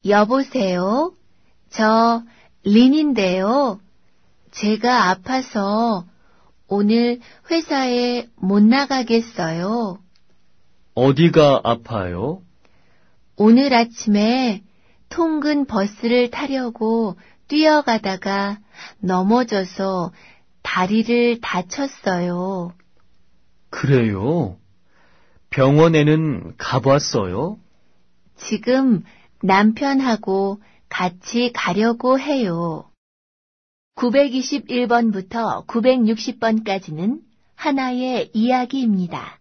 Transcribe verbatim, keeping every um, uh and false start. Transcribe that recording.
여보세요? 저 린인데요. 제가 아파서 오늘 회사에 못 나가겠어요. 어디가 아파요? 오늘 아침에 통근 버스를 타려고 뛰어가다가 넘어져서 다리를 다쳤어요. 그래요? 병원에는 가봤어요? 지금 남편하고 같이 가려고 해요. 구백이십일 번부터 구백육십 번까지는 하나의 이야기입니다.